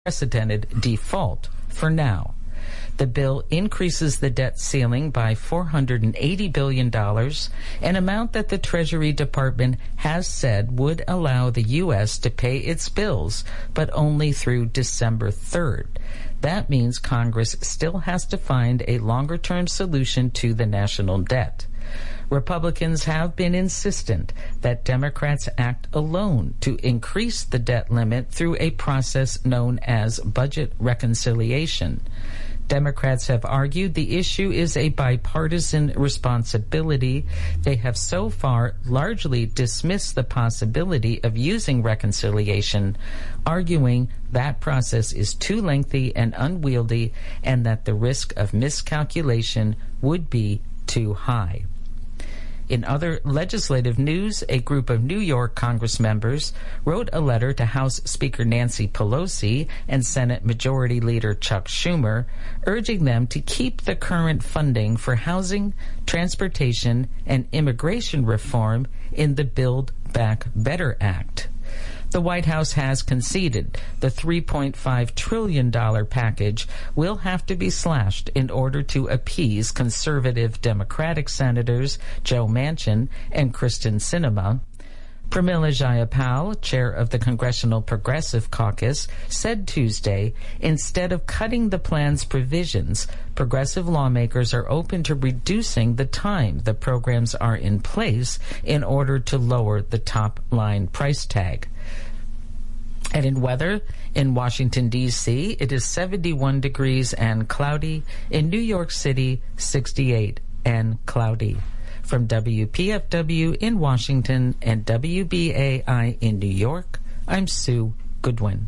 unprecedented default for now. The bill increases the debt ceiling by $480 billion, an amount that the Treasury Department has said would allow the U.S. to pay its bills, but only through December 3rd. That means Congress still has to find a longer-term solution to the national debt. Republicans have been insistent that Democrats act alone to increase the debt limit through a process known as budget reconciliation. Democrats have argued the issue is a bipartisan responsibility. They have so far largely dismissed the possibility of using reconciliation, arguing that process is too lengthy and unwieldy and that the risk of miscalculation would be too high. In other legislative news, a group of New York Congress members wrote a letter to House Speaker Nancy Pelosi and Senate Majority Leader Chuck Schumer, urging them to keep the current funding for housing, transportation, and immigration reform in the Build Back Better Act. The White House has conceded the $3.5 trillion package will have to be slashed in order to appease conservative Democratic Senators Joe Manchin and Kristen Sinema. Pramila Jayapal, chair of the Congressional Progressive Caucus, said Tuesday, instead of cutting the plan's provisions, progressive lawmakers are open to reducing the time the programs are in place in order to lower the top-line price tag. And in weather, in Washington, D.C., it is 71 degrees and cloudy. In New York City, 68 and cloudy. From WPFW in Washington and WBAI in New York, I'm Sue Goodwin.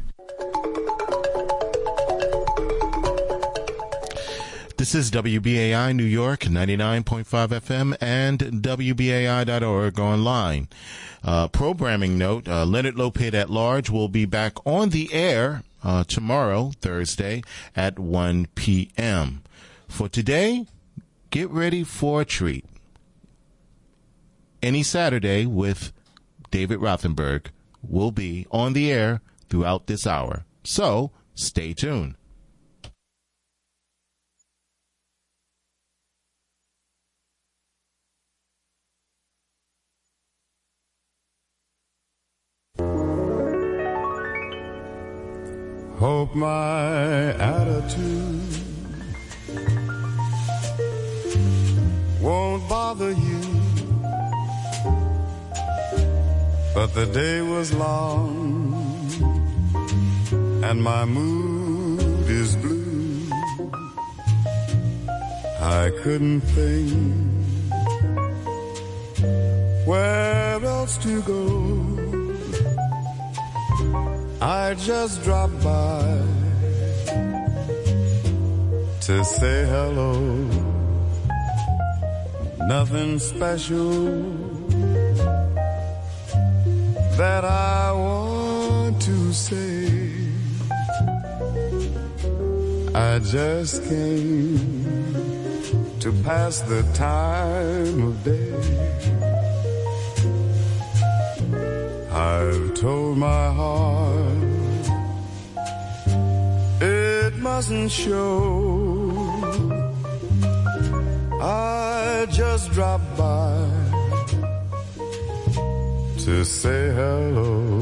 This is WBAI New York, 99.5 FM and WBAI.org online. Programming note, Leonard Lopate at Large will be back on the air tomorrow, Thursday, at 1 p.m. For today, get ready for a treat. Any Saturday with David Rothenberg will be on the air throughout this hour. So, stay tuned. Hope my attitude won't bother you, but the day was long and my mood is blue. I couldn't think where else to go. I just dropped by to say hello. Nothing special that I want to say. I just came to pass the time of day. I've told my heart it mustn't show. I just dropped by to say hello.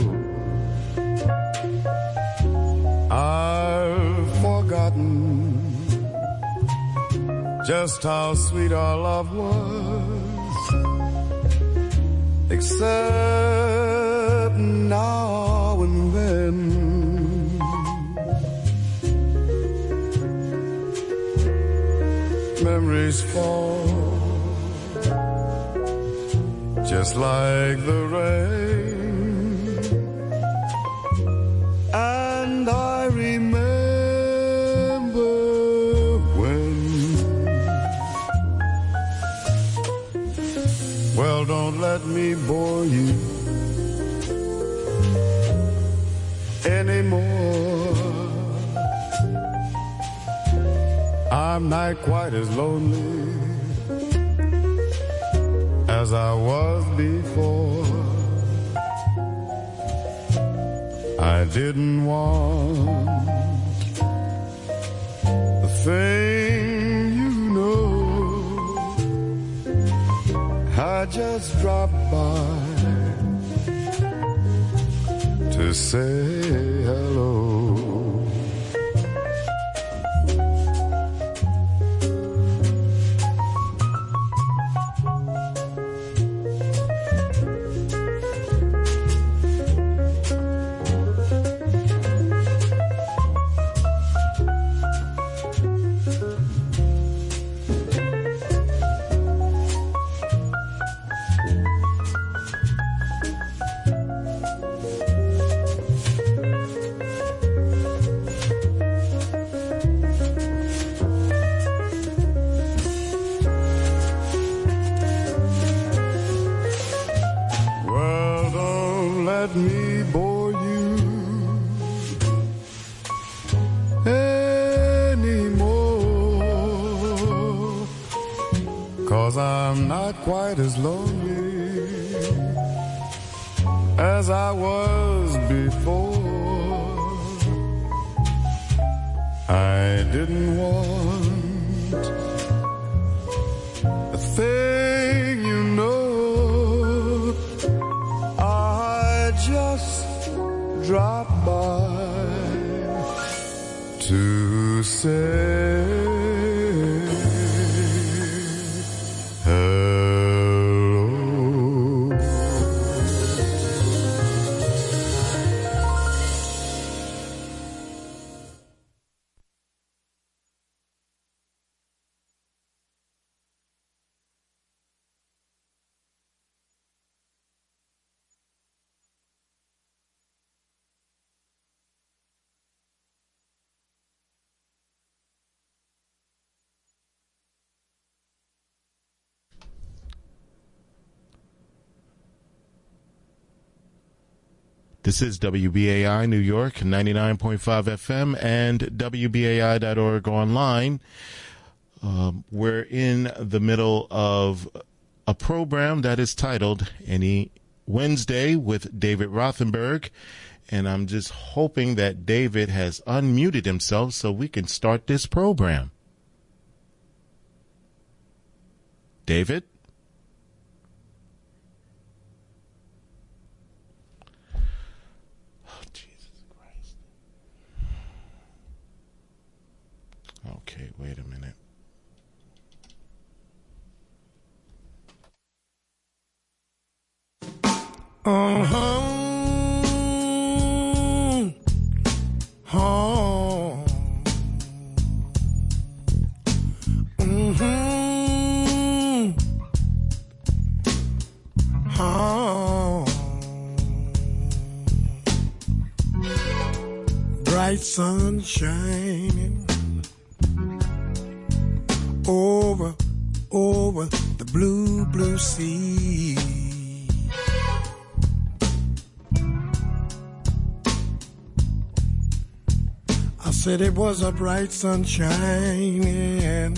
I've forgotten just how sweet our love was, except now and then. Memories fall just like the rain, and I remember when. Well, don't let me bore you anymore. I'm not quite as lonely as I was before. I didn't want just dropped by to say hello. Let me bore you anymore, 'cause I'm not quite as lonely as I was before. I didn't want a thing, you know, just drop by to say hello. This is WBAI New York, 99.5 FM and WBAI.org online. We're in the middle of a program that is titled Any Wednesday with David Rothenberg, and I'm just hoping that David has unmuted himself so we can start this program. David? Okay, wait a minute. Bright sun shining over the blue, blue sea. I said it was a bright sun shining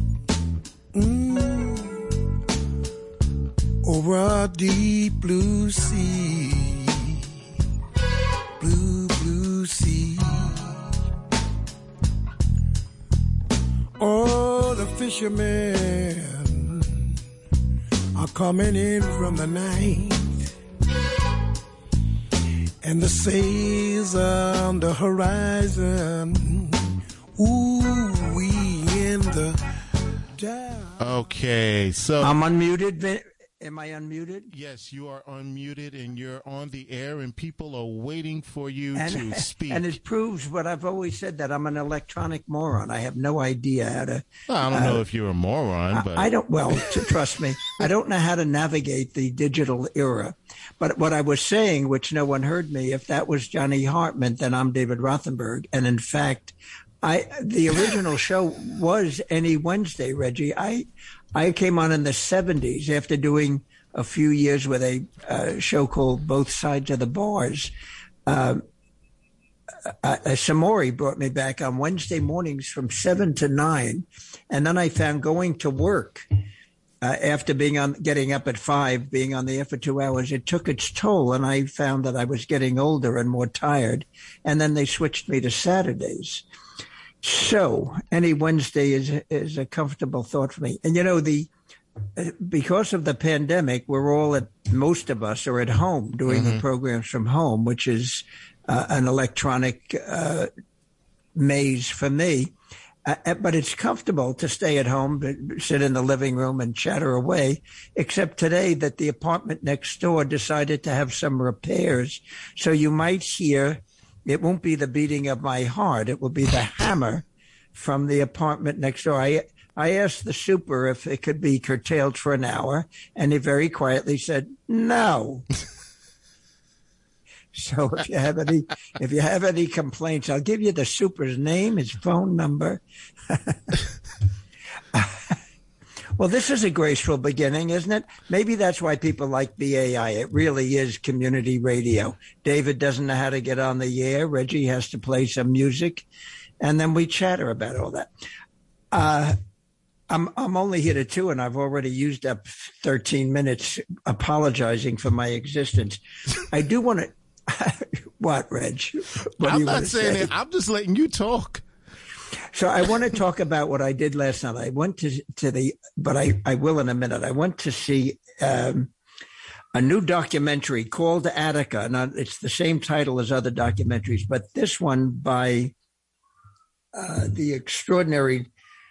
over a deep blue sea. Blue, blue sea. Oh, the fishermen are coming in from the night, and the sails on the horizon. Ooh, we in the dark. Okay, so I'm unmuted. Am I unmuted? Yes, you are unmuted and you're on the air and people are waiting for you to speak. And it proves what I've always said, that I'm an electronic moron. I have no idea how to... Well, I don't know if you're a moron, but... I don't, well, trust me, I don't know how to navigate the digital era. But what I was saying, which no one heard me, if that was Johnny Hartman, then I'm David Rothenberg. And in fact, the original show was Any Wednesday, Reggie. I came on in the 70s after doing a few years with a show called Both Sides of the Bars. Samori brought me back on Wednesday mornings from 7 to 9. And then I found going to work after getting up at 5, being on the air for 2 hours, it took its toll. And I found that I was getting older and more tired. And then they switched me to Saturdays. So Any Wednesday is a comfortable thought for me. And, you know, the because of the pandemic, most of us are at home doing the programs from home, which is an electronic maze for me. But it's comfortable to stay at home, sit in the living room and chatter away, except today that the apartment next door decided to have some repairs. So you might hear, it won't be the beating of my heart. It will be the hammer from the apartment next door. I asked the super if it could be curtailed for an hour, and he very quietly said, no. So if you have any complaints, I'll give you the super's name, his phone number. Well, this is a graceful beginning, isn't it? Maybe that's why people like BAI. It really is community radio. David doesn't know how to get on the air. Reggie has to play some music, and then we chatter about all that. I'm only here to 2, and I've already used up 13 minutes apologizing for my existence. I do want to. What, Reg? What I'm not saying it. I'm just letting you talk. So I want to talk about what I did last night. I went but I will in a minute. I went to see a new documentary called Attica. Now, it's the same title as other documentaries, but this one by the extraordinary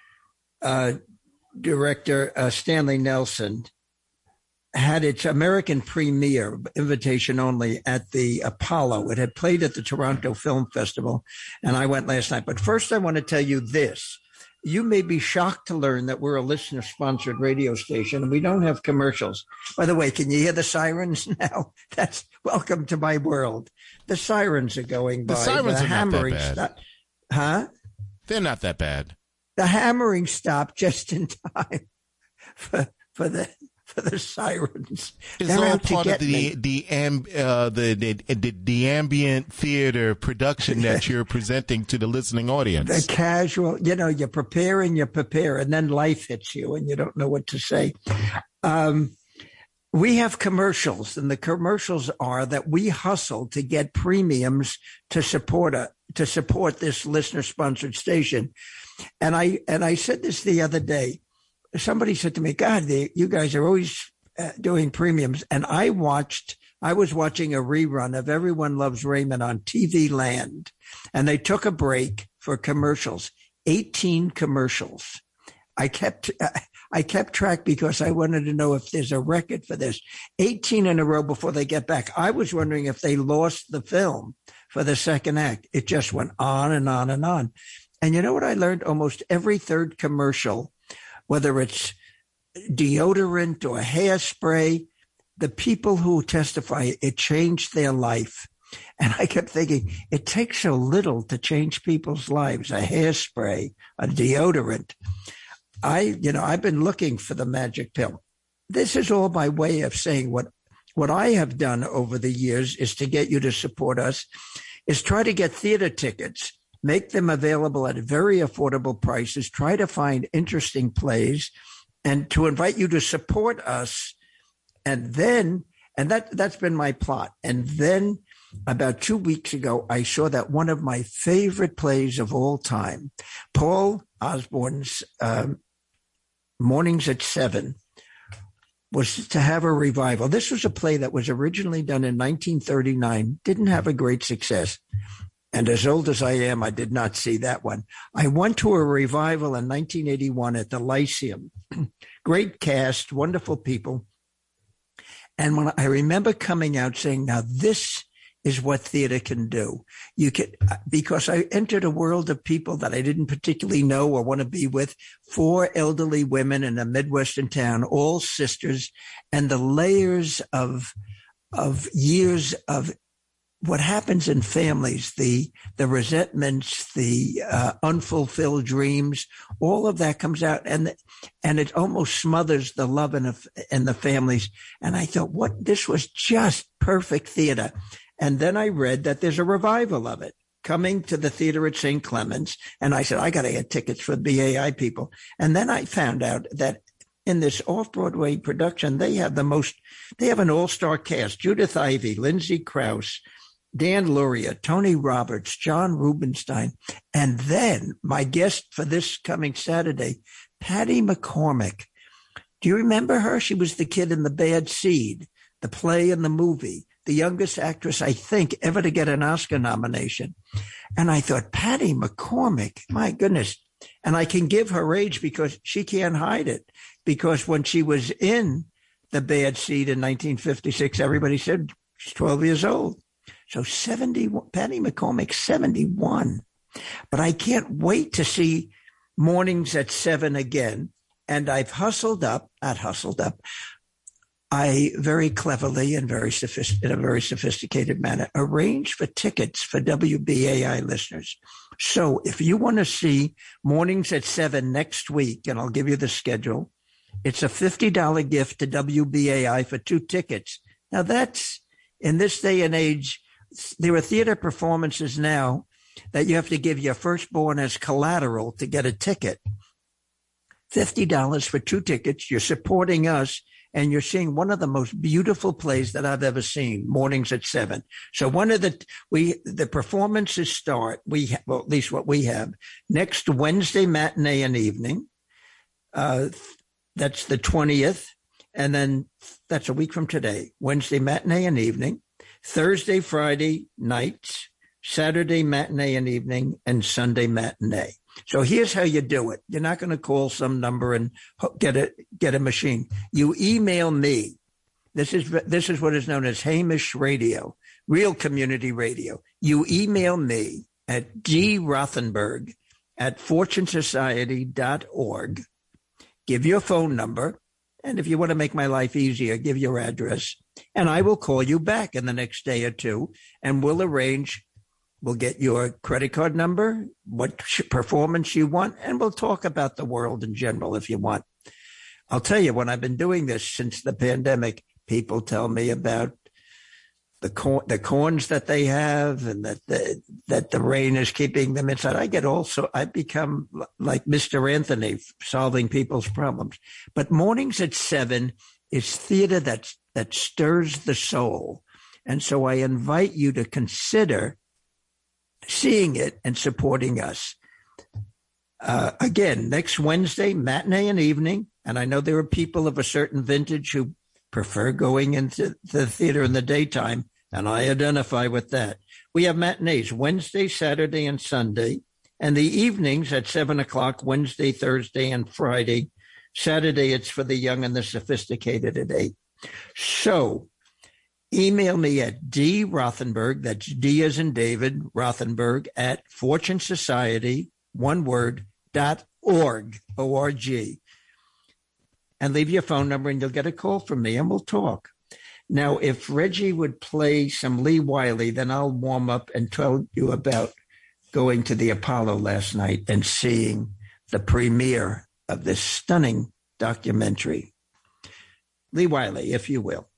director Stanley Nelson had its American premiere, invitation only, at the Apollo. It had played at the Toronto Film Festival, and I went last night. But first, I want to tell you this. You may be shocked to learn that we're a listener-sponsored radio station, and we don't have commercials. By the way, can you hear the sirens now? That's welcome to my world. The sirens are going by. The sirens are not that bad. Huh? They're not that bad. The hammering stopped just in time for the sirens. It's all part of the ambient theater production that you're presenting to the listening audience. The casual, you prepare, and then life hits you and you don't know what to say. We have commercials, and the commercials are that we hustle to get premiums to support this listener-sponsored station. And I said this the other day. Somebody said to me, God, you guys are always doing premiums. And I was watching a rerun of Everyone Loves Raymond on TV Land. And they took a break for commercials, 18 commercials. I kept track because I wanted to know if there's a record for this. 18 in a row before they get back. I was wondering if they lost the film for the second act. It just went on and on and on. And you know what I learned? Almost every third commercial, whether it's deodorant or hairspray, the people who testify, it changed their life. And I kept thinking, it takes so little to change people's lives, a hairspray, a deodorant. I've been looking for the magic pill. This is all by way of saying what I have done over the years is to get you to support us, is try to get theater tickets, make them available at very affordable prices, try to find interesting plays, and to invite you to support us. And that's been my plot. And then about 2 weeks ago, I saw that one of my favorite plays of all time, Paul Osborne's Mornings at 7, was to have a revival. This was a play that was originally done in 1939, didn't have a great success. And as old as I am, I did not see that one. I went to a revival in 1981 at the Lyceum. Great cast, wonderful people. And when I remember coming out saying, now this is what theater can do. Because I entered a world of people that I didn't particularly know or want to be with, 4 elderly women in a Midwestern town, all sisters, and the layers of years of what happens in families, the resentments, the unfulfilled dreams, all of that comes out, and it almost smothers the love in the families. And I thought, this was just perfect theater. And then I read that there's a revival of it coming to the theater at St. Clements. And I said, I got to get tickets for BAI people. And then I found out that in this off-Broadway production, they have an all-star cast: Judith Ivey, Lindsay Krause, Dan Luria, Tony Roberts, John Rubinstein. And then my guest for this coming Saturday, Patty McCormick, Do you remember her? She was the kid in The Bad Seed, the play and the movie, the youngest actress, I think, ever to get an Oscar nomination. And I thought, Patty McCormack, my goodness. And I can give her age because she can't hide it. Because when she was in The Bad Seed in 1956, everybody said she's 12 years old. So 71, Patty McCormack, 71. But I can't wait to see Mornings at 7 again. And I've I very cleverly and in a very sophisticated manner arranged for tickets for WBAI listeners. So if you want to see Mornings at 7 next week, and I'll give you the schedule, it's a $50 gift to WBAI for 2 tickets. Now that's, in this day and age, there are theater performances now that you have to give your firstborn as collateral to get a ticket. $50 for 2 tickets. You're supporting us, and you're seeing one of the most beautiful plays that I've ever seen, Mornings at 7. So the performances start, well, at least what we have, next Wednesday matinee and evening. That's the 20th. And then that's a week from today, Wednesday matinee and evening, Thursday, Friday nights, Saturday matinee and evening, and Sunday matinee. So here's how you do it. You're not going to call some number and get a machine. You email me. This is what is known as Hamish Radio, real community radio. You email me at drothenberg@fortunesociety.org. Give your phone number. And if you want to make my life easier, give your address. And I will call you back in the next day or two, and we'll arrange. We'll get your credit card number, what performance you want, and we'll talk about the world in general if you want. I'll tell you, when I've been doing this since the pandemic, people tell me about the corns that they have and that the rain is keeping them inside. I become like Mr. Anthony, solving people's problems. But Mornings at 7 is theater that stirs the soul. And so I invite you to consider seeing it and supporting us. Again, next Wednesday, matinee and evening. And I know there are people of a certain vintage who prefer going into the theater in the daytime, and I identify with that. We have matinees Wednesday, Saturday, and Sunday, and the evenings at 7 o'clock, Wednesday, Thursday, and Friday. Saturday, it's for the young and the sophisticated at 8. So email me at drothenberg, that's D as in David, Rothenberg, at fortunesociety, one word, .org, O-R-G. And leave your phone number, and you'll get a call from me, and we'll talk. Now, if Reggie would play some Lee Wiley, then I'll warm up and tell you about going to the Apollo last night and seeing the premiere of this stunning documentary. Lee Wiley, if you will.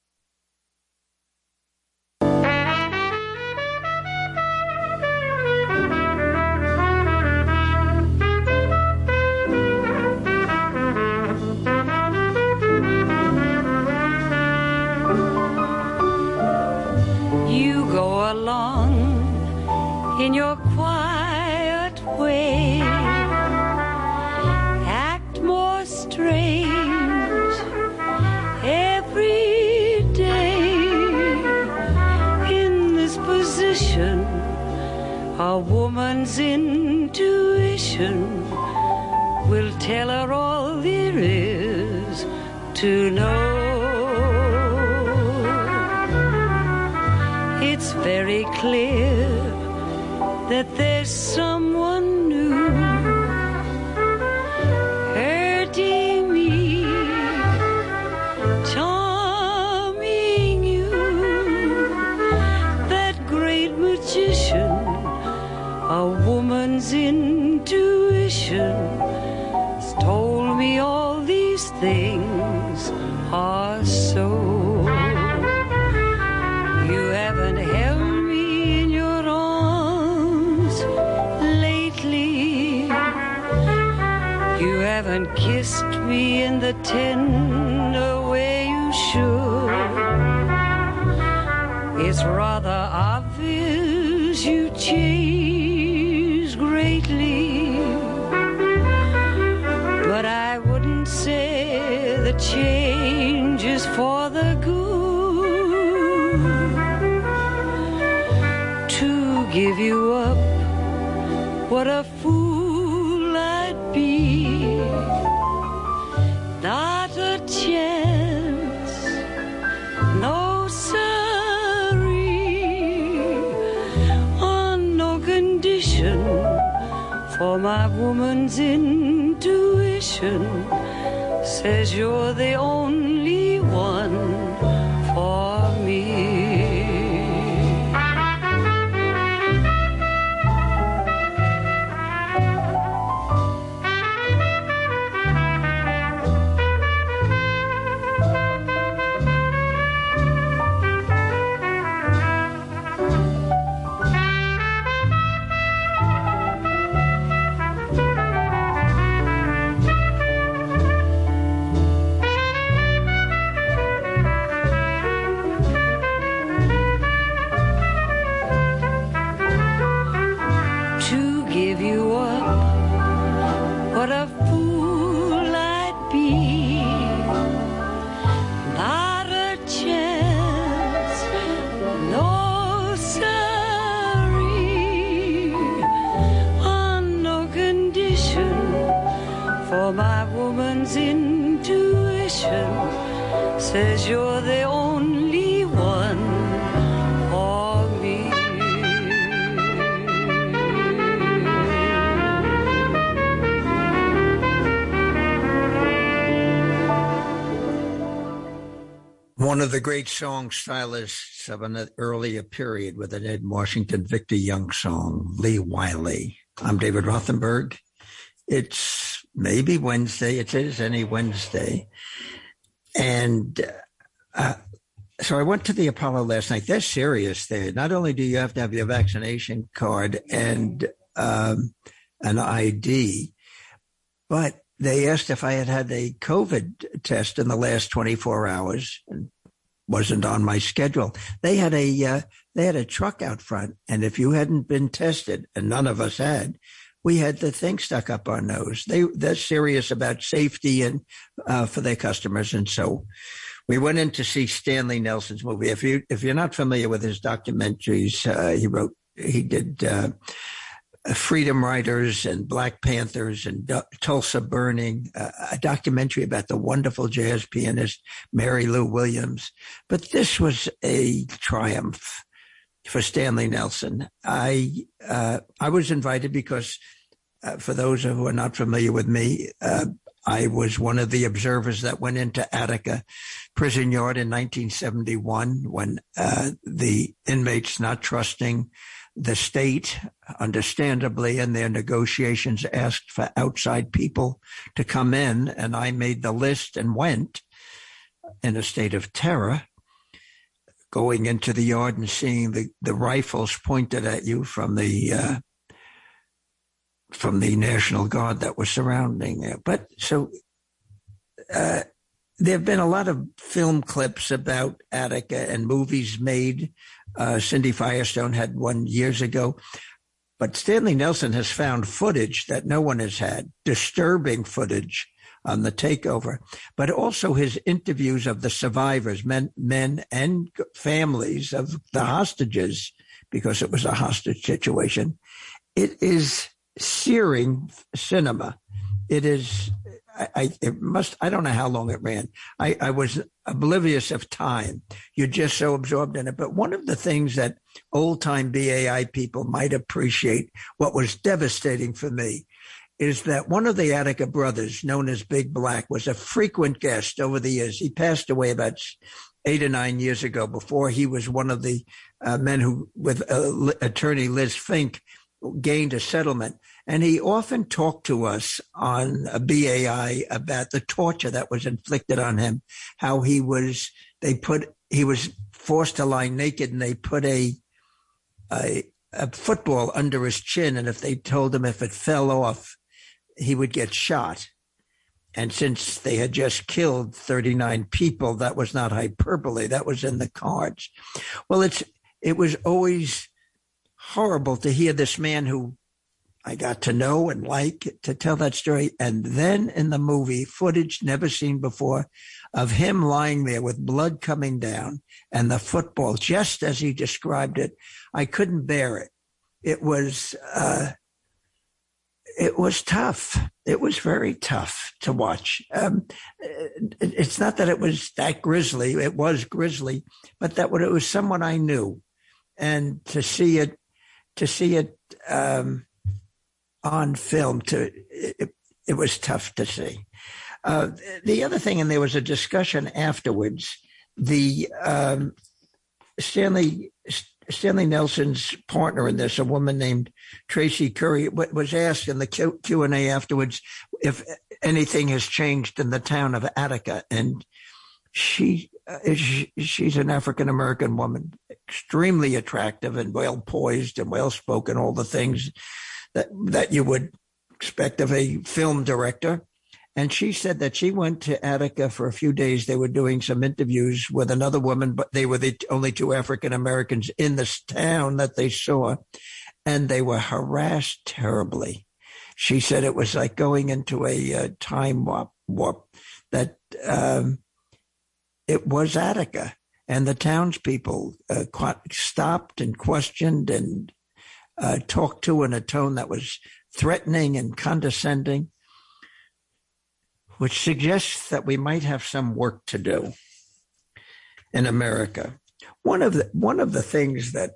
In your quiet way, act more strange every day. In this position, a woman's intuition will tell her all there is to know. It's very clear that there's someone new hurting me, charming you. That great magician, a woman's intuition, has told me all these things are so. You haven't held haven't kissed me in the tender way you should. It's rather obvious you changed greatly, but I wouldn't say change is for the good. To give you up, what a fool I'd be. Not a chance, no siree, on no condition, for my woman's intuition says you're the only one for me. My woman's intuition says you're the only one for me. One of the great song stylists of an earlier period with an Ed Washington, Victor Young song, Lee Wiley. I'm David Rothenberg. It's maybe Wednesday. It is any Wednesday. And so I went to the Apollo last night. They're serious there. Not only do you have to have your vaccination card and an ID, but they asked if I had had a COVID test in the last 24 hours and wasn't on my schedule. They had a truck out front, and if you hadn't been tested, and none of us had, we had the thing stuck up our nose. They're serious about safety and for their customers. And so we went in to see Stanley Nelson's movie. If you're not familiar with his documentaries, he did Freedom Riders and Black Panthers and Tulsa Burning, a documentary about the wonderful jazz pianist Mary Lou Williams. But this was a triumph for Stanley Nelson. I was invited because, for those who are not familiar with me, I was one of the observers that went into Attica Prison Yard in 1971 when the inmates, not trusting the state, understandably, in their negotiations, asked for outside people to come in, and I made the list and went in a state of terror, going into the yard and seeing the rifles pointed at you from the National Guard that was surrounding it. But so there have been a lot of film clips about Attica and movies made. Cindy Firestone had one years ago. But Stanley Nelson has found footage that no one has had, disturbing footage on the takeover, but also his interviews of the survivors, men and families of the hostages, because it was a hostage situation. It is searing cinema. It is, I don't know how long it ran. I was oblivious of time. You're just so absorbed in it. But one of the things that old time BAI people might appreciate, what was devastating for me, is that one of the Attica brothers, known as Big Black, was a frequent guest over the years. He passed away about 8 or 9 years ago. Before, he was one of the men who, with attorney Liz Fink, gained a settlement. And he often talked to us on a BAI about the torture that was inflicted on him, how he was forced to lie naked, and they put a football under his chin. And if they told him if it fell off, he would get shot. And since they had just killed 39 people, that was not hyperbole. That was in the cards. Well, it was always horrible to hear this man who I got to know and like to tell that story. And then in the movie, footage never seen before of him lying there with blood coming down and the football, just as he described it. I couldn't bear it. It was tough. It was very tough to watch. It's not that it was that grisly. It was grisly, but that it was someone I knew, and to see it on film, it was tough to see. The other thing, and there was a discussion afterwards. The Stanley Nelson's partner in this, a woman named Tracy Curry, was asked in the Q&A afterwards if anything has changed in the town of Attica. And she's an African-American woman, extremely attractive and well-poised and well-spoken, all the things that you would expect of a film director. And she said that she went to Attica for a few days. They were doing some interviews with another woman, but they were the only two African Americans in this town that they saw, and they were harassed terribly. She said it was like going into a time warp that it was Attica, and the townspeople stopped and questioned and talked to in a tone that was threatening and condescending, which suggests that we might have some work to do in America. One of the things that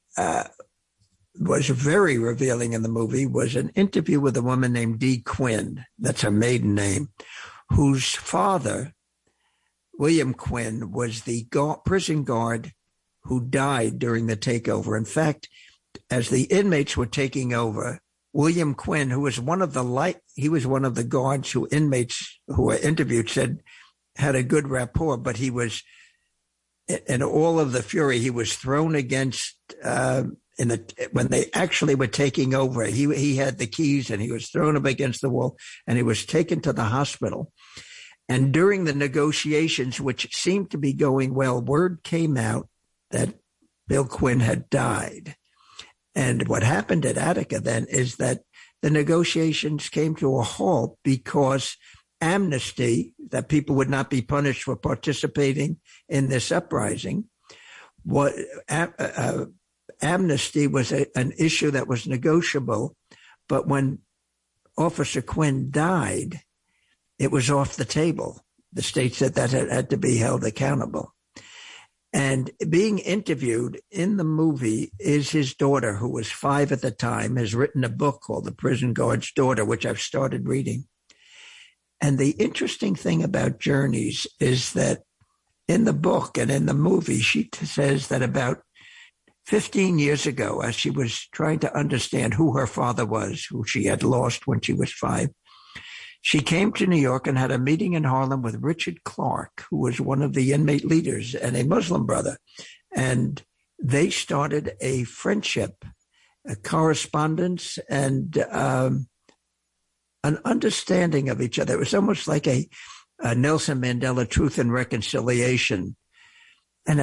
was very revealing in the movie was an interview with a woman named Dee Quinn, that's her maiden name, whose father, William Quinn, was the prison guard who died during the takeover. In fact, as the inmates were taking over, William Quinn, who was one of the guards who inmates who were interviewed said had a good rapport, but he was, in all of the fury, he was thrown against, when they actually were taking over, he had the keys and he was thrown up against the wall and he was taken to the hospital. And during the negotiations, which seemed to be going well, word came out that Bill Quinn had died. And what happened at Attica then is that the negotiations came to a halt because amnesty, that people would not be punished for participating in this uprising, amnesty was an issue that was negotiable. But when Officer Quinn died, it was off the table. The state said that it had to be held accountable. And being interviewed in the movie is his daughter, who was 5 at the time, has written a book called The Prison Guard's Daughter, which I've started reading. And the interesting thing about Journeys is that in the book and in the movie, she says that about 15 years ago, as she was trying to understand who her father was, who she had lost when she was 5, she came to New York and had a meeting in Harlem with Richard Clark, who was one of the inmate leaders and a Muslim brother. And they started a friendship, a correspondence, and an understanding of each other. It was almost like a Nelson Mandela Truth and Reconciliation. And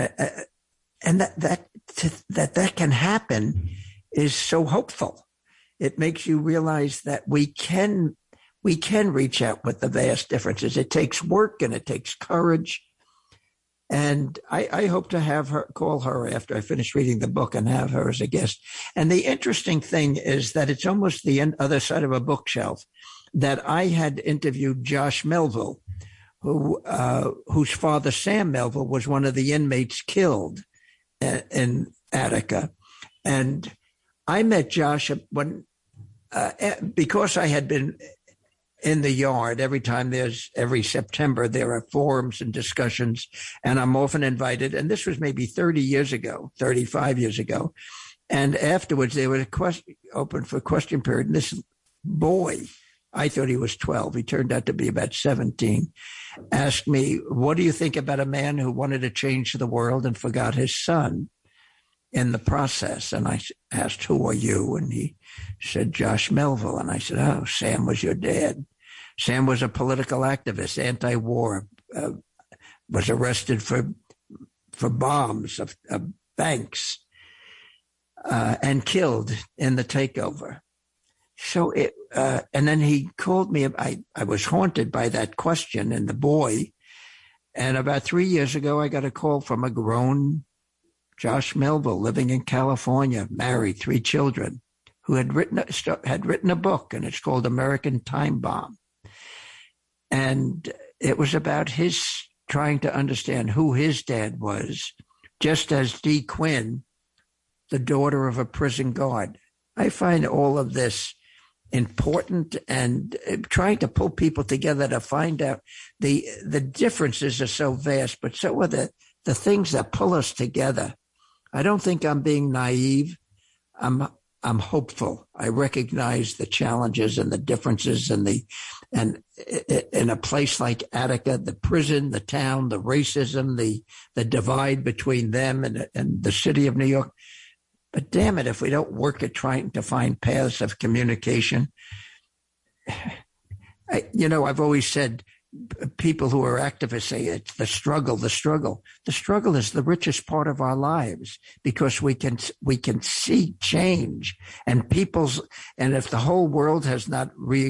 that can happen is so hopeful. It makes you realize that we can reach out with the vast differences. It takes work and it takes courage. And I hope to call her after I finish reading the book and have her as a guest. And the interesting thing is that it's almost the other side of a bookshelf that I had interviewed Josh Melville, whose father, Sam Melville, was one of the inmates killed in Attica. And I met Josh because I had been in the yard. Every September, there are forums and discussions, and I'm often invited. And this was maybe 35 years ago. And afterwards, there was a question open for question period. And this boy, I thought he was 12. He turned out to be about 17, asked me, what do you think about a man who wanted to change the world and forgot his son in the process? And I asked, who are you? And he said, Josh Melville. And I said, oh, Sam was your dad. Sam was a political activist, anti-war, was arrested for bombs of banks and killed in the takeover. So and then he called me. I was haunted by that question and the boy. And about 3 years ago, I got a call from a grown Josh Melville living in California, married, 3 children, who had written a book, and it's called American Time Bomb. And it was about his trying to understand who his dad was, just as Dee Quinn, the daughter of a prison guard. I find all of this important, and trying to pull people together to find out the differences are so vast, but so are the things that pull us together. I don't think I'm being naive. I'm hopeful. I recognize the challenges and the differences and in a place like Attica, the prison, the town, the racism, the divide between them and the city of New York. But damn it, if we don't work at trying to find paths of communication, I've always said, people who are activists say it's the struggle. The struggle is the richest part of our lives, because we can see change and if the whole world has not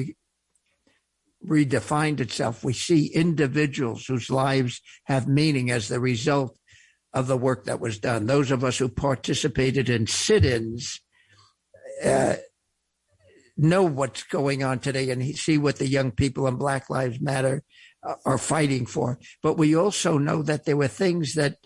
redefined itself, we see individuals whose lives have meaning as the result of the work that was done. Those of us who participated in sit-ins know what's going on today and see what the young people in Black Lives Matter are fighting for. But we also know that there were things that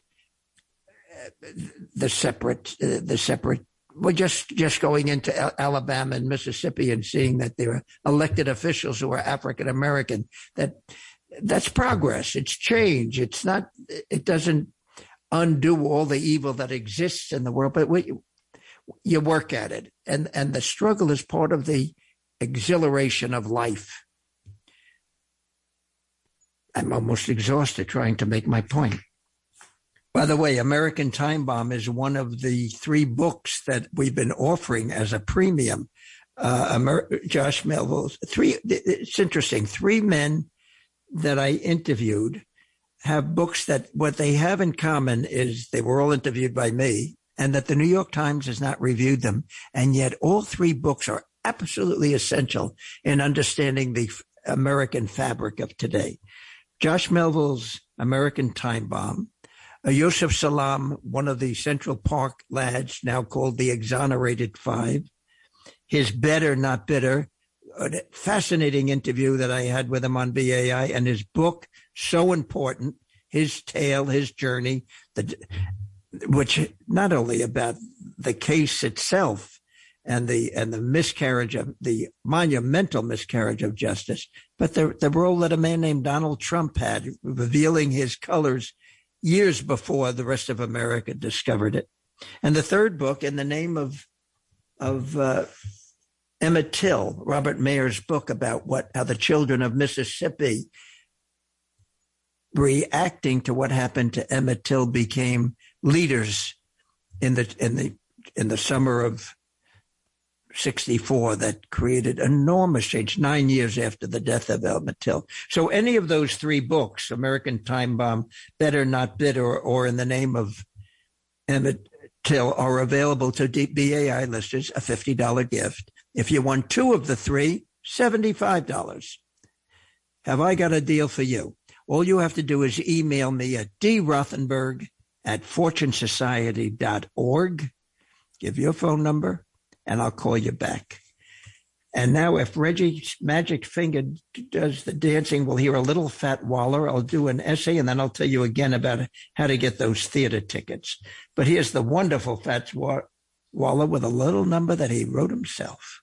the separate, we're just going into Alabama and Mississippi and seeing that there are elected officials who are African American. That's progress. It's change. It doesn't undo all the evil that exists in the world, but you work at it. And the struggle is part of the exhilaration of life. I'm almost exhausted trying to make my point. By the way, American Time Bomb is one of the 3 books that we've been offering as a premium. Josh Melville's it's interesting. 3 men that I interviewed have books that what they have in common is they were all interviewed by me, and that the New York Times has not reviewed them. And yet all 3 books are absolutely essential in understanding the American fabric of today. Josh Melville's American Time Bomb, Yusef Salaam, one of the Central Park lads, now called the Exonerated Five, his Better Not Bitter, a fascinating interview that I had with him on BAI, and his book, so important, his tale, his journey, which not only about the case itself and the miscarriage of the monumental miscarriage of justice, but the role that a man named Donald Trump had, revealing his colors years before the rest of America discovered it. And the third book, in the name of Emmett Till, Robert Mayer's book about how the children of Mississippi, reacting to what happened to Emmett Till, became leaders in the summer of 1964 that created enormous change 9 years after the death of Emmett Till. So any of those 3 books, American Time Bomb, Better Not Bitter, or In the Name of Emmett Till, are available to BAI listeners, a $50 gift. If you want 2 of the 3, $75. Have I got a deal for you? All you have to do is email me at drothenberg@fortunesociety.org. Give your phone number, and I'll call you back. And now if Reggie's magic finger does the dancing, we'll hear a little Fat Waller. I'll do an essay, and then I'll tell you again about how to get those theater tickets. But here's the wonderful Fat Waller with a little number that he wrote himself.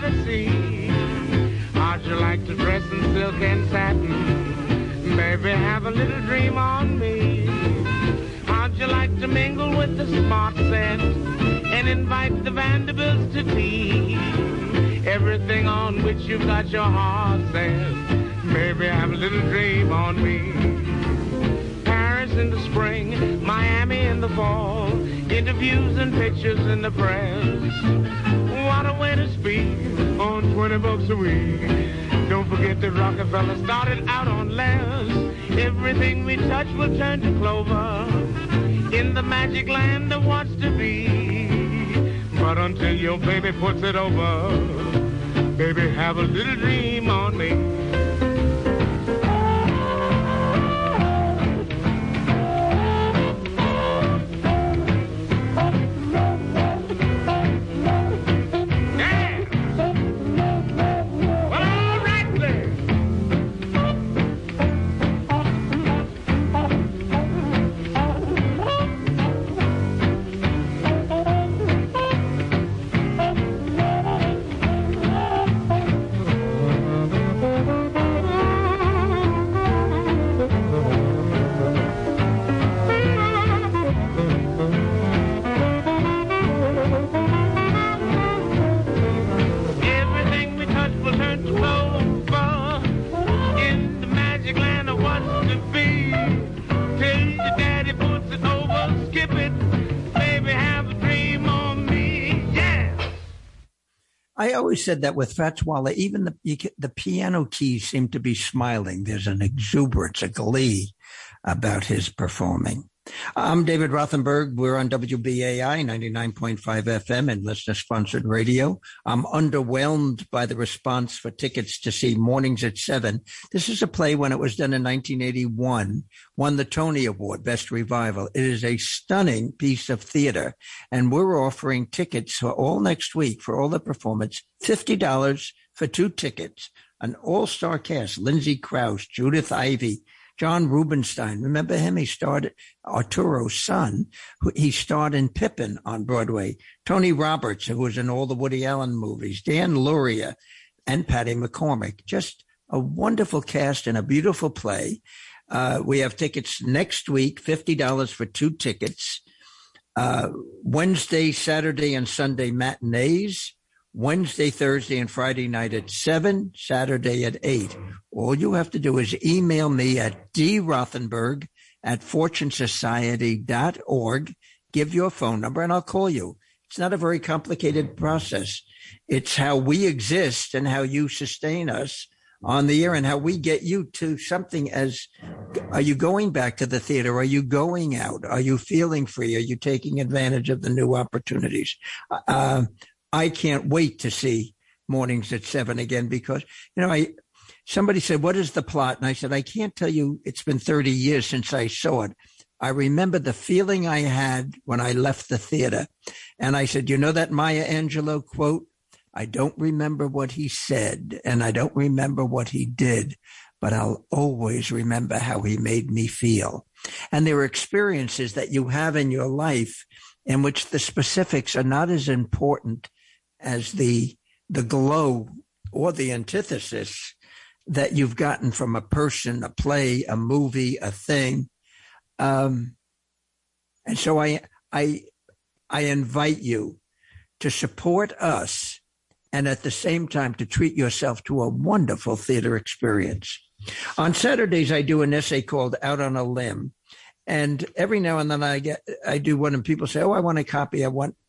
ever see. How'd you like to dress in silk and satin? Baby, have a little dream on me. How'd you like to mingle with the smart set and invite the Vanderbilts to tea? Everything on which you've got your heart set. Baby, have a little dream on me. Paris in the spring, Miami in the fall, interviews and pictures in the press. What a way to speak on $20 a week. Don't forget that Rockefeller started out on less. Everything we touch will turn to clover in the magic land of what's to be. But until your baby puts it over, baby, have a little dream on me. I always said that with Fats Waller, even the piano keys seem to be smiling. There's an exuberance, a glee about his performing. I'm David Rothenberg. We're on WBAI 99.5 FM and listener-sponsored radio. I'm underwhelmed by the response for tickets to see Mornings at 7. This is a play when it was done in 1981, won the Tony Award, Best Revival. It is a stunning piece of theater, and we're offering tickets for all next week for all the performance, $50 for 2 tickets. An all-star cast, Lindsay Krause, Judith Ivey, John Rubinstein. Remember him? He starred Arturo's son. He starred in Pippin on Broadway. Tony Roberts, who was in all the Woody Allen movies. Dan Luria and Patty McCormick. Just a wonderful cast and a beautiful play. We have tickets next week, $50 for 2 tickets. Wednesday, Saturday, and Sunday matinees. Wednesday, Thursday, and Friday night at 7, Saturday at 8. All you have to do is email me at drothenberg@fortunesociety.org. Give your phone number, and I'll call you. It's not a very complicated process. It's how we exist and how you sustain us on the air and how we get you to something as, are you going back to the theater? Are you going out? Are you feeling free? Are you taking advantage of the new opportunities? I can't wait to see Mornings at 7 again because, somebody said, what is the plot? And I said, I can't tell you. It's been 30 years since I saw it. I remember the feeling I had when I left the theater. And I said, you know that Maya Angelou quote? I don't remember what he said and I don't remember what he did, but I'll always remember how he made me feel. And there are experiences that you have in your life in which the specifics are not as important as the glow or the antithesis that you've gotten from a person, a play, a movie, a thing. And so I invite you to support us and at the same time to treat yourself to a wonderful theater experience. On Saturdays, I do an essay called Out on a Limb. And every now and then I do one and people say, oh, I want a copy.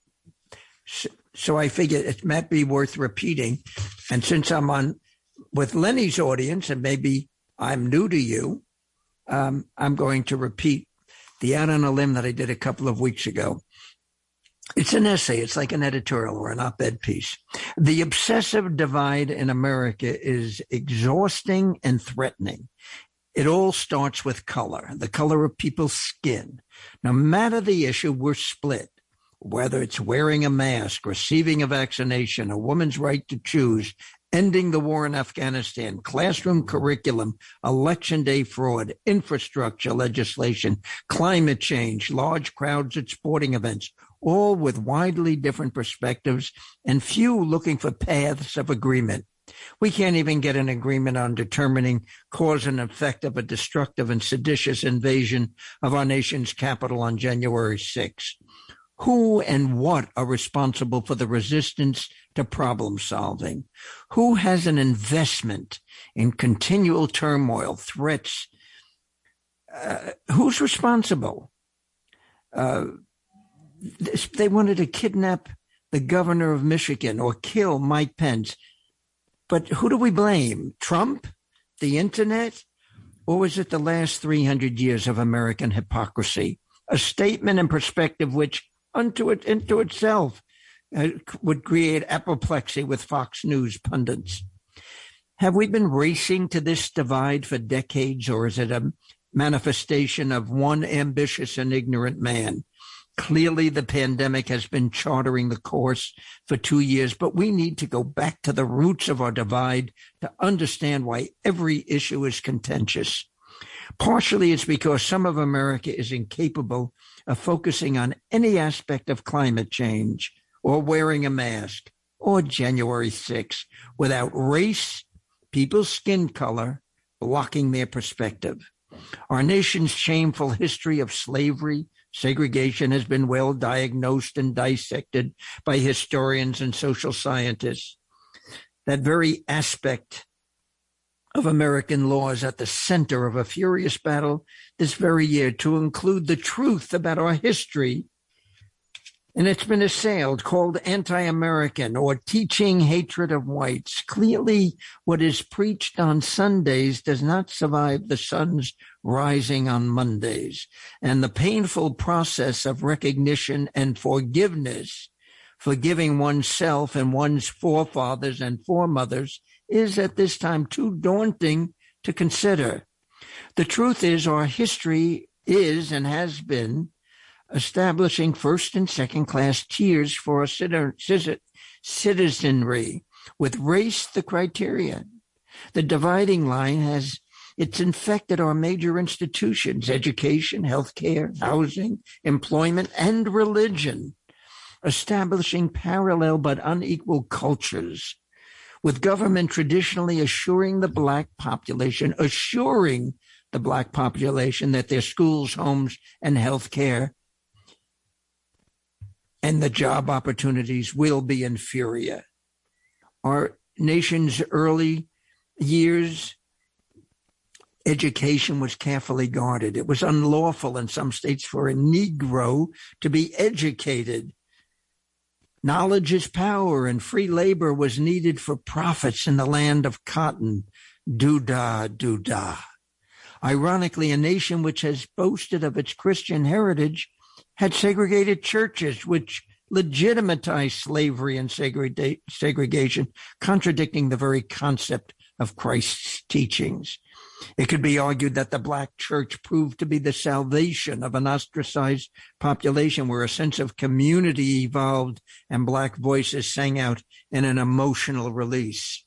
So I figure it might be worth repeating. And since I'm on with Lenny's audience and maybe I'm new to you, I'm going to repeat the Out on a Limb that I did a couple of weeks ago. It's an essay. It's like an editorial or an op-ed piece. The obsessive divide in America is exhausting and threatening. It all starts with color, the color of people's skin. No matter the issue, we're split. Whether it's wearing a mask, receiving a vaccination, a woman's right to choose, ending the war in Afghanistan, classroom curriculum, election day fraud, infrastructure legislation, climate change, large crowds at sporting events, all with widely different perspectives and few looking for paths of agreement. We can't even get an agreement on determining cause and effect of a destructive and seditious invasion of our nation's capital on January 6. Who and what are responsible for the resistance to problem solving? Who has an investment in continual turmoil, threats? Who's responsible? They wanted to kidnap the governor of Michigan or kill Mike Pence. But who do we blame? Trump? The internet? Or was it the last 300 years of American hypocrisy? A statement and perspective which into itself would create apoplexy with Fox News pundits. Have we been racing to this divide for decades, or is it a manifestation of one ambitious and ignorant man? Clearly, the pandemic has been charting the course for 2 years, but we need to go back to the roots of our divide to understand why every issue is contentious. Partially, it's because some of America is incapable of focusing on any aspect of climate change or wearing a mask or January 6th without race, people's skin color, blocking their perspective. Our nation's shameful history of slavery, segregation has been well diagnosed and dissected by historians and social scientists. That very aspect of American law is at the center of a furious battle this very year to include the truth about our history. And it's been assailed, called anti-American or teaching hatred of whites. Clearly, what is preached on Sundays does not survive the sun's rising on Mondays. And the painful process of recognition and forgiveness, forgiving oneself and one's forefathers and foremothers, is at this time too daunting to consider. The truth is our history is and has been establishing first and second class tiers for our citizenry, with race the criterion. The dividing line it's infected our major institutions, education, healthcare, housing, employment, and religion, establishing parallel but unequal cultures, with government traditionally assuring the black population that their schools, homes, and healthcare and the job opportunities will be inferior. Our nation's early years, education was carefully guarded. It was unlawful in some states for a Negro to be educated. Knowledge is power, and free labor was needed for profits in the land of cotton. Doo-dah, doo-dah. Ironically, a nation which has boasted of its Christian heritage had segregated churches, which legitimatized slavery and segregation, contradicting the very concept of Christ's teachings. It could be argued that the black church proved to be the salvation of an ostracized population where a sense of community evolved and black voices sang out in an emotional release.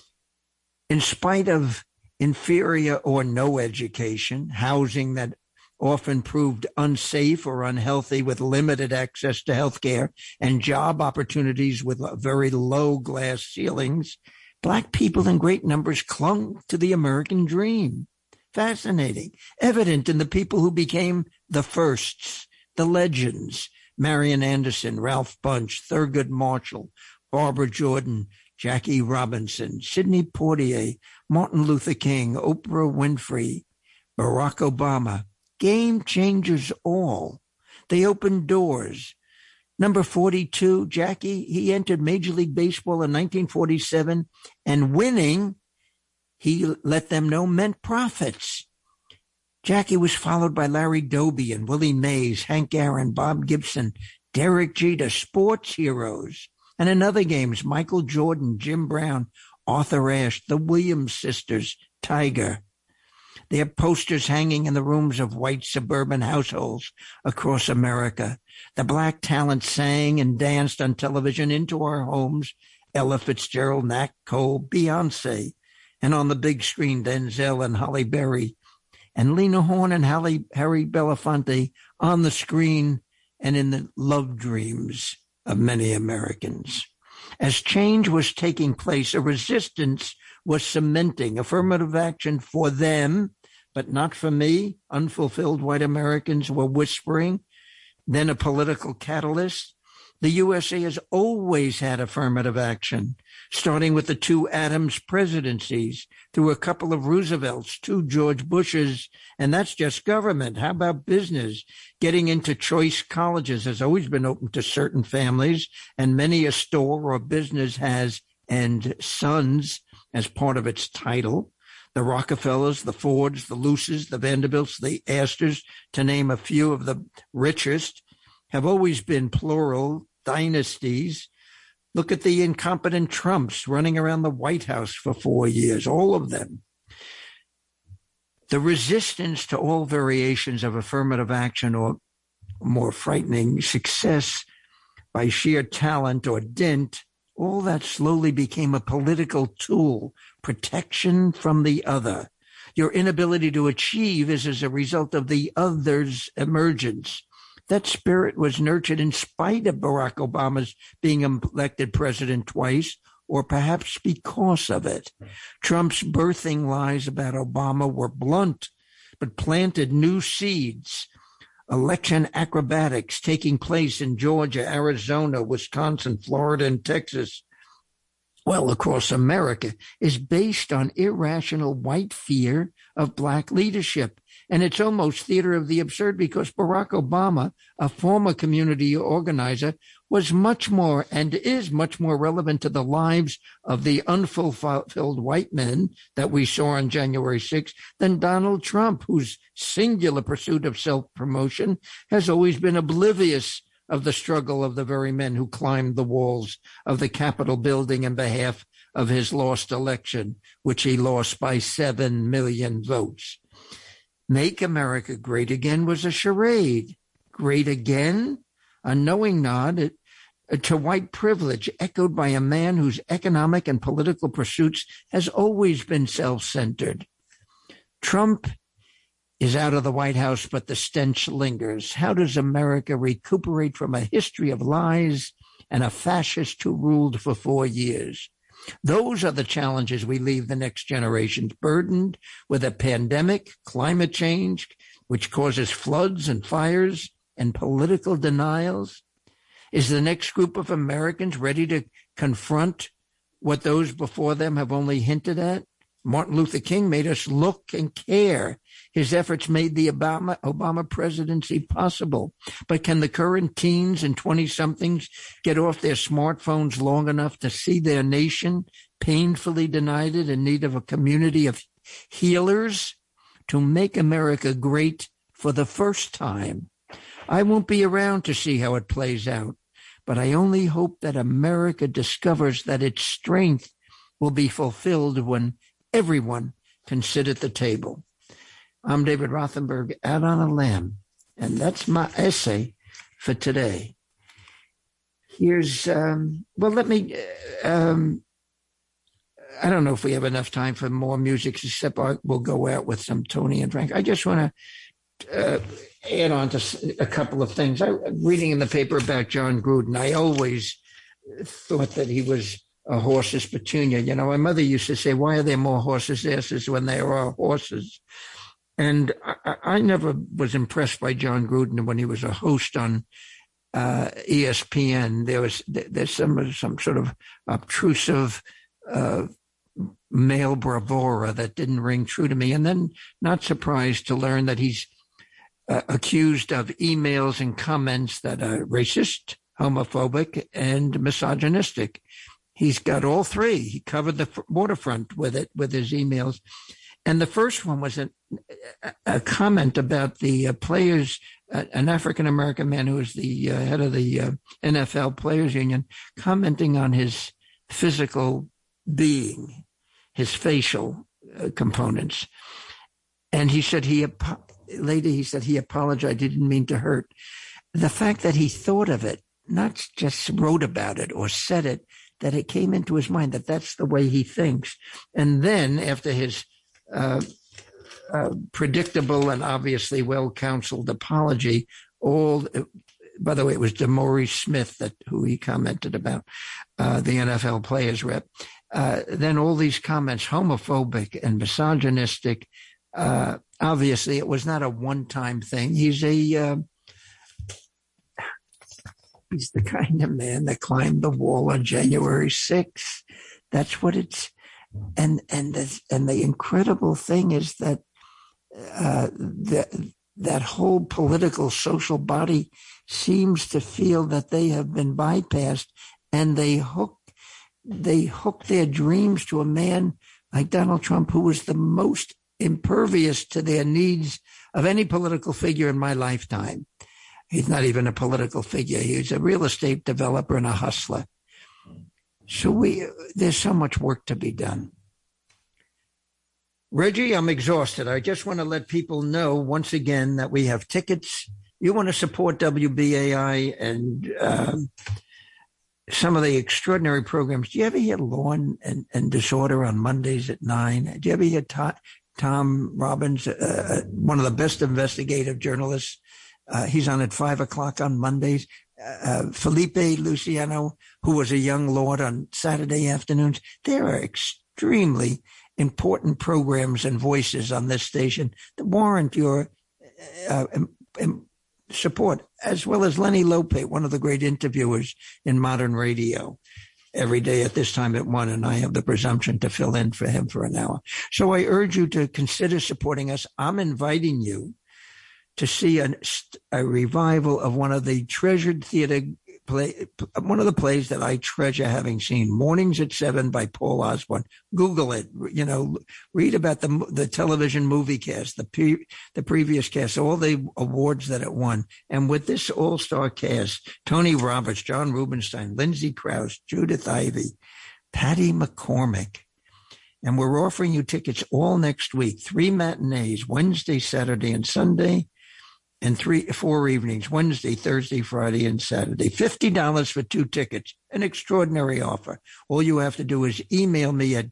In spite of inferior or no education, housing that often proved unsafe or unhealthy with limited access to health care, and job opportunities with very low glass ceilings, black people in great numbers clung to the American dream. Fascinating. Evident in the people who became the firsts, the legends, Marian Anderson, Ralph Bunche, Thurgood Marshall, Barbara Jordan, Jackie Robinson, Sidney Poitier, Martin Luther King, Oprah Winfrey, Barack Obama. Game changers all. They opened doors. Number 42, Jackie, he entered Major League Baseball in 1947, and winning, he let them know, meant profits. Jackie was followed by Larry Doby and Willie Mays, Hank Aaron, Bob Gibson, Derek Jeter, sports heroes. And in other games, Michael Jordan, Jim Brown, Arthur Ashe, the Williams sisters, Tiger. They have posters hanging in the rooms of white suburban households across America. The black talent sang and danced on television into our homes. Ella Fitzgerald, Nat Cole, Beyonce. And on the big screen, Denzel and Halle Berry. And Lena Horne and Harry Belafonte on the screen and in the love dreams of many Americans. As change was taking place, a resistance was cementing. Affirmative action for them, but not for me. Unfulfilled white Americans were whispering. Then a political catalyst. The USA has always had affirmative action, starting with the two Adams presidencies, through a couple of Roosevelts, two George Bushes, and that's just government. How about business? Getting into choice colleges has always been open to certain families, and many a store or business has "and Sons" as part of its title. The Rockefellers, the Fords, the Luces, the Vanderbilts, the Astors, to name a few of the richest, have always been plural dynasties. Look at the incompetent Trumps running around the White House for 4 years, all of them. The resistance to all variations of affirmative action, or more frightening, success by sheer talent or dint, all that slowly became a political tool, protection from the other. Your inability to achieve is as a result of the other's emergence. That spirit was nurtured in spite of Barack Obama's being elected president twice, or perhaps because of it. Trump's birthing lies about Obama were blunt, but planted new seeds. Election acrobatics taking place in Georgia, Arizona, Wisconsin, Florida, and Texas, well, across America, is based on irrational white fear of black leadership. And it's almost theater of the absurd, because Barack Obama, a former community organizer, was much more and is much more relevant to the lives of the unfulfilled white men that we saw on January 6th than Donald Trump, whose singular pursuit of self-promotion has always been oblivious of the struggle of the very men who climbed the walls of the Capitol building in behalf of his lost election, which he lost by 7 million votes. Make America Great Again was a charade. Great again? A knowing nod to white privilege, echoed by a man whose economic and political pursuits has always been self-centered. Trump is out of the White House, but the stench lingers. How does America recuperate from a history of lies and a fascist who ruled for 4 years? Those are the challenges we leave the next generations, burdened with a pandemic, climate change, which causes floods and fires and political denials. Is the next group of Americans ready to confront what those before them have only hinted at? Martin Luther King made us look and care. His efforts made the Obama presidency possible. But can the current teens and 20-somethings get off their smartphones long enough to see their nation painfully denied it, in need of a community of healers to make America great for the first time? I won't be around to see how it plays out, but I only hope that America discovers that its strength will be fulfilled when everyone can sit at the table. I'm David Rothenberg, out on a limb, and that's my essay for today. Here's, let me, I don't know if we have enough time for more music, except we'll go out with some Tony and Frank. I just want to add on to a couple of things. I'm reading in the paper about John Gruden. I always thought that he was a horse's petunia. You know, my mother used to say, why are there more horses' asses when there are horses? And I never was impressed by John Gruden when he was a host on ESPN. There's some sort of obtrusive male bravura that didn't ring true to me. And then not surprised to learn that he's accused of emails and comments that are racist, homophobic, and misogynistic. He's got all three. He covered the waterfront with his emails. And the first one was a comment about the players, an African-American man who was the head of the NFL Players Union, commenting on his physical being, his facial components. And he said he apologized. He didn't mean to hurt. The fact that he thought of it, not just wrote about it or said it, that it came into his mind that that's the way he thinks. And then after his predictable and obviously well-counseled apology, all by the way, it was DeMaurice Smith who he commented about, the NFL players rep. Then all these comments, homophobic and misogynistic. Obviously, it was not a one-time thing. He's the kind of man that climbed the wall on January 6th. That's what it's. And the incredible thing is that that whole political social body seems to feel that they have been bypassed, and they hook their dreams to a man like Donald Trump, who was the most impervious to their needs of any political figure in my lifetime. He's not even a political figure. He's a real estate developer and a hustler. So there's so much work to be done. Reggie, I'm exhausted. I just want to let people know once again that we have tickets. You want to support WBAI and some of the extraordinary programs. Do you ever hear Law and Disorder on Mondays at 9? Do you ever hear Tom Robbins, one of the best investigative journalists? He's on at 5 o'clock on Mondays. Felipe Luciano, who was a young lord, on Saturday afternoons. There are extremely important programs and voices on this station that warrant your support, as well as Lenny Lope, one of the great interviewers in modern radio, every day at this time at 1, and I have the presumption to fill in for him for an hour. So I urge you to consider supporting us. I'm inviting you to see a revival of one of the treasured one of the plays that I treasure having seen, Mornings at 7 by Paul Osborne. Google it, read about the television movie cast, the previous cast, all the awards that it won. And with this all-star cast, Tony Roberts, John Rubinstein, Lindsay Krause, Judith Ivey, Patty McCormick. And we're offering you tickets all next week, 3 matinees, Wednesday, Saturday, and Sunday, and 4 evenings, Wednesday, Thursday, Friday, and Saturday. $50 for 2 tickets, an extraordinary offer. All you have to do is email me at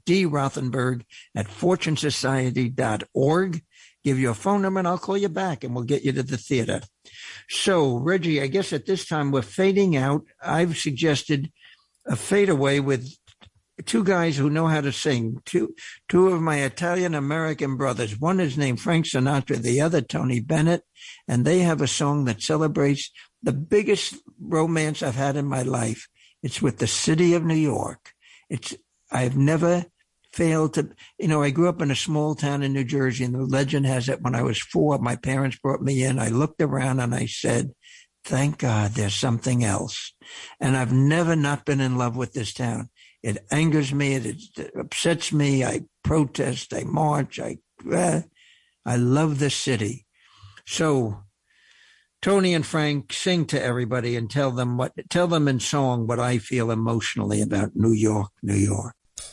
drothenberg@fortunesociety.org. Give your phone number, and I'll call you back, and we'll get you to the theater. So, Reggie, I guess at this time we're fading out. I've suggested a fadeaway with 2 guys who know how to sing, two of my Italian-American brothers. One is named Frank Sinatra, the other Tony Bennett, and they have a song that celebrates the biggest romance I've had in my life. It's with the city of New York. I've never failed to, I grew up in a small town in New Jersey, and the legend has it when I was 4, my parents brought me in. I looked around and I said, thank God there's something else. And I've never not been in love with this town. It angers me. It upsets me. I protest. I march. I love this city. So, Tony and Frank, sing to everybody and tell them in song what I feel emotionally about New York, New York.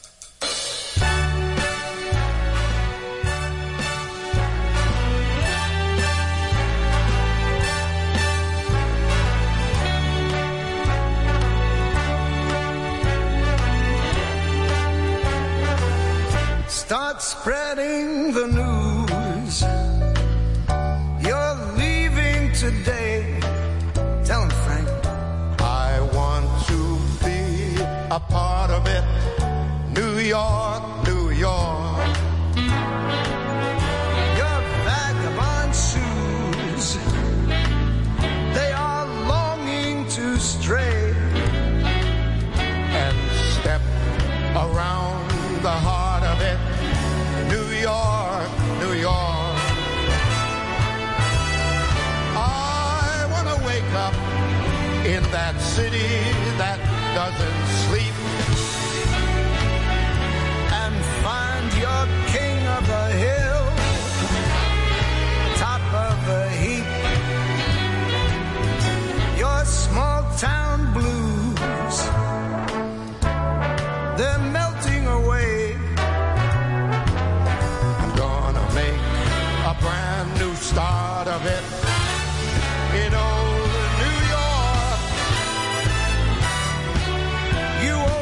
Start spreading the news. You're leaving today. Tell him, Frank. I want to be a part of it. New York, New York. Your vagabond shoes, they are longing to stray and step around the heart of it. New York, New York. I want to wake up in that city that doesn't sleep and find your king of the hill, top of the heap. Your small town blues, they're melting away. A brand new start of it in old New York. You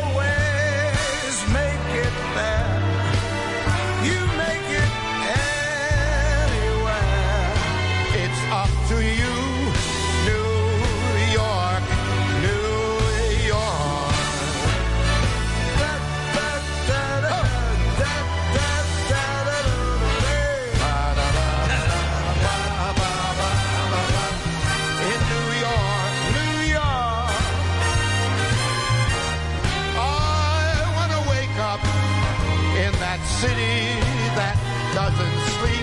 city that doesn't sleep.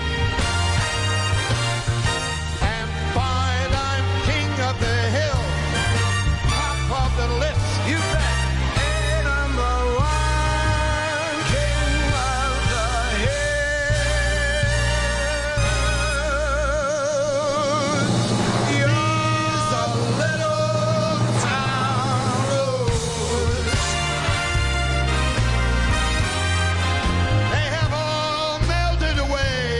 And find I'm king of the hill, top of the list. You bet. Number one, king of the hill. You're a little town road. They have all melted away,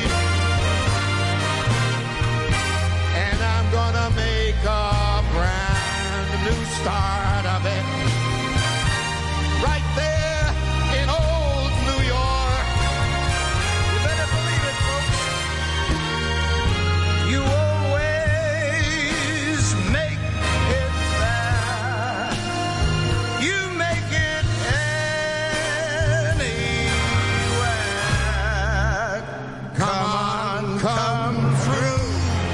and I'm gonna make a brand new start of it right there in old New York. You better believe it, folks. You always make it there. You make it anywhere. Come on, come through.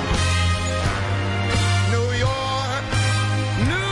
New York, New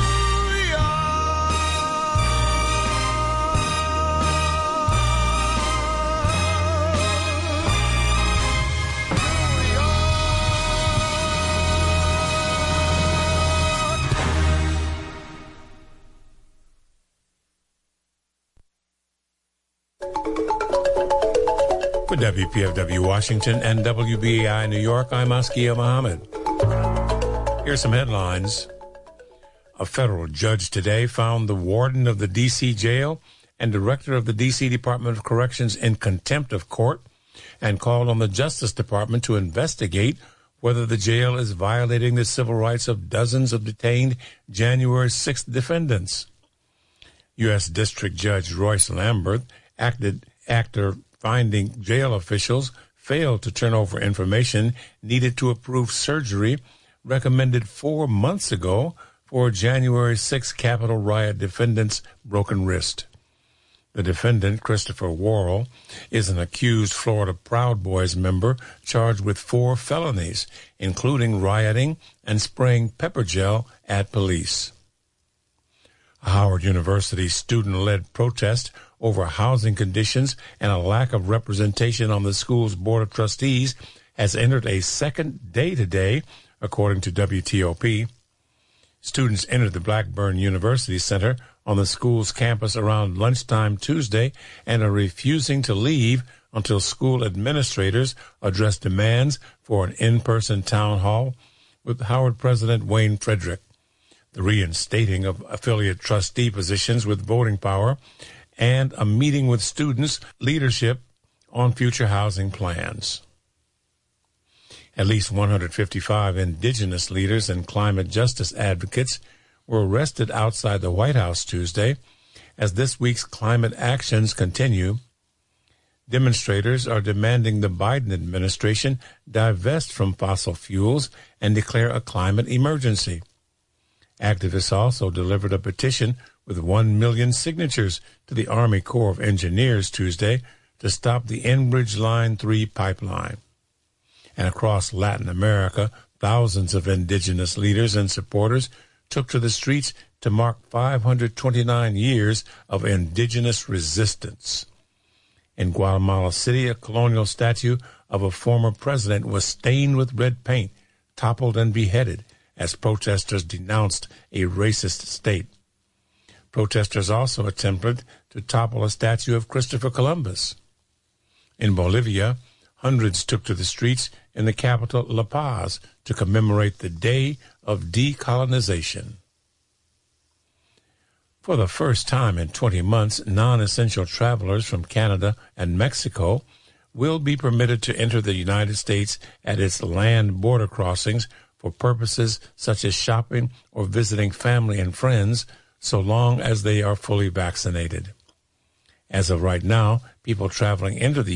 For WPFW Washington and WBAI New York, I'm Askia Mohammed. Here's some headlines. A federal judge today found the warden of the D.C. jail and director of the D.C. Department of Corrections in contempt of court and called on the Justice Department to investigate whether the jail is violating the civil rights of dozens of detained January 6th defendants. U.S. District Judge Royce Lambert, after finding jail officials failed to turn over information needed to approve surgery recommended 4 months ago for January 6 Capitol riot defendant's broken wrist. The defendant, Christopher Worrell, is an accused Florida Proud Boys member charged with 4 felonies, including rioting and spraying pepper gel at police. A Howard University student-led protest over housing conditions and a lack of representation on the school's Board of Trustees has entered a second day today, according to WTOP. Students entered the Blackburn University Center on the school's campus around lunchtime Tuesday and are refusing to leave until school administrators address demands for an in-person town hall with Howard President Wayne Frederick, the reinstating of affiliate trustee positions with voting power, and a meeting with students' leadership on future housing plans. At least 155 indigenous leaders and climate justice advocates were arrested outside the White House Tuesday as this week's climate actions continue. Demonstrators are demanding the Biden administration divest from fossil fuels and declare a climate emergency. Activists also delivered a petition with 1 million signatures to the Army Corps of Engineers Tuesday to stop the Enbridge Line 3 pipeline. And across Latin America, thousands of indigenous leaders and supporters took to the streets to mark 529 years of indigenous resistance. In Guatemala City, a colonial statue of a former president was stained with red paint, toppled and beheaded as protesters denounced a racist state. Protesters also attempted to topple a statue of Christopher Columbus. In Bolivia, hundreds took to the streets in the capital La Paz to commemorate the Day of Decolonization. For the first time in 20 months, non-essential travelers from Canada and Mexico will be permitted to enter the United States at its land border crossings for purposes such as shopping or visiting family and friends, so long as they are fully vaccinated. As of right now, people traveling into the